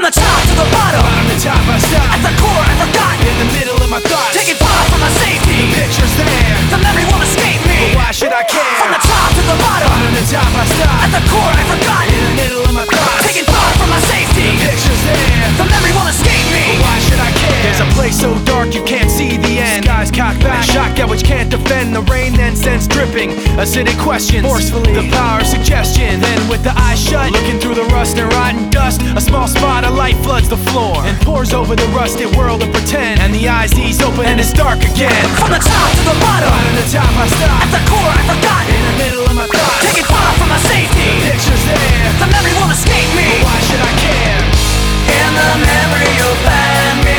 the top to the bottom, bottom to top I stop. at the core I forgot, In the middle of my thoughts, taking far from my safety. the picture's there, The memory won't escape me. but why should I care? From the top to the bottom, Bottom to top I stop. at the core I forgot, In the middle of my thoughts, taking far from my safety. the picture's there, The memory won't escape me. but why should I care? There's a place so dark you can't see the end. Skies cocked back, shock that which can't defend. The rain then sends dripping, acidic questions forcefully, the power of suggestion. Then with the eyes shut, looking through the rust and rotten dust, a small spot of light floods the floor and pours over the rusted world of pretend. And the eyes ease open and it's dark again. From the top to the bottom, Bottom to top I stop. at the core I forgot, In the middle of my thoughts, taking far from my safety. the picture's there, The memory won't escape but me. why should I care? In the memory you'll find me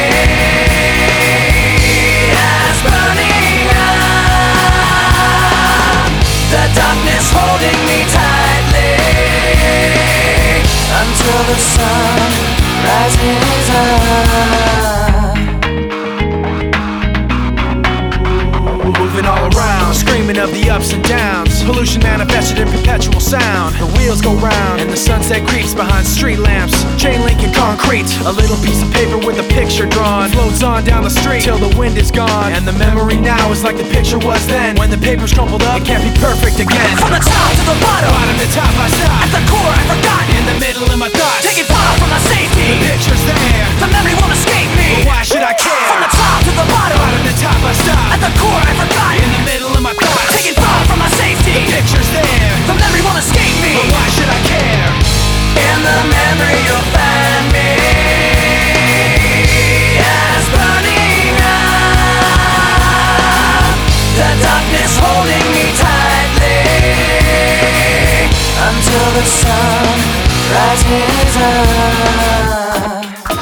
as burning up, the darkness holding me tightly until the sun rises up. Moving all around, screaming of the ups and downs. Pollution manifested in perpetual sound. The wheels go round and the sunset creeps behind street lamps. Chain link and concrete, a little piece of paper with a picture drawn floats on down the street till the wind is gone. And the memory now is like the picture was then. When the paper's crumpled up, it can't be perfect again. From the top to the bottom, Bottom to top I stop. at the core I forgot, In the middle of my thoughts, taking far from my the safety. picture's there, The memory won't escape me. but why should I care? From the top to the bottom, Bottom to top I stop. at the core I forgot, In the middle of my thoughts, taking far from my the safety. picture's there, The memory won't escape me. but why should I care? In the memory you'll find me as burning up, the darkness holding me tightly until the sun rises up.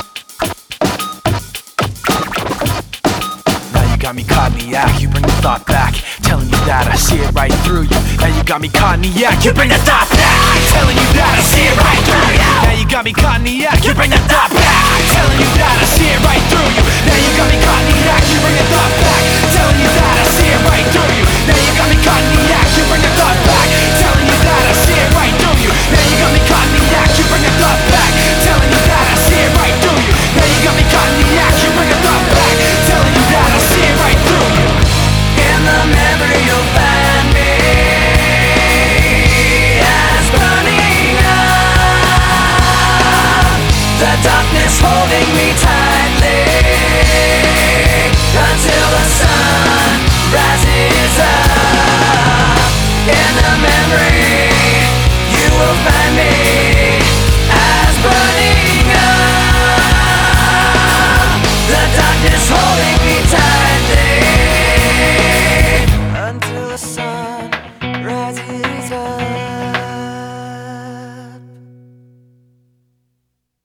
Now you got me caught in the act, you bring the thought back, telling you that I see it right through you. Now you got me caught in the act, you bring the thought back, telling you that I see it right through you. Now you got me caught in the act, you bring the thought back, telling you that I see it right through you. Now you got me caught in the act, you bring the thought back, telling you that I see it right through you. Now you got me caught in the act, you bring the thought back, telling you that I see it right through you. Now you got me caught in the act, you bring the thought back, telling you that I see it right through you. Now you got me caught in the act, you bring the thought back, telling you that I see it right through you. In the memory you'll find me as burning up, the darkness holding me tightly until the sun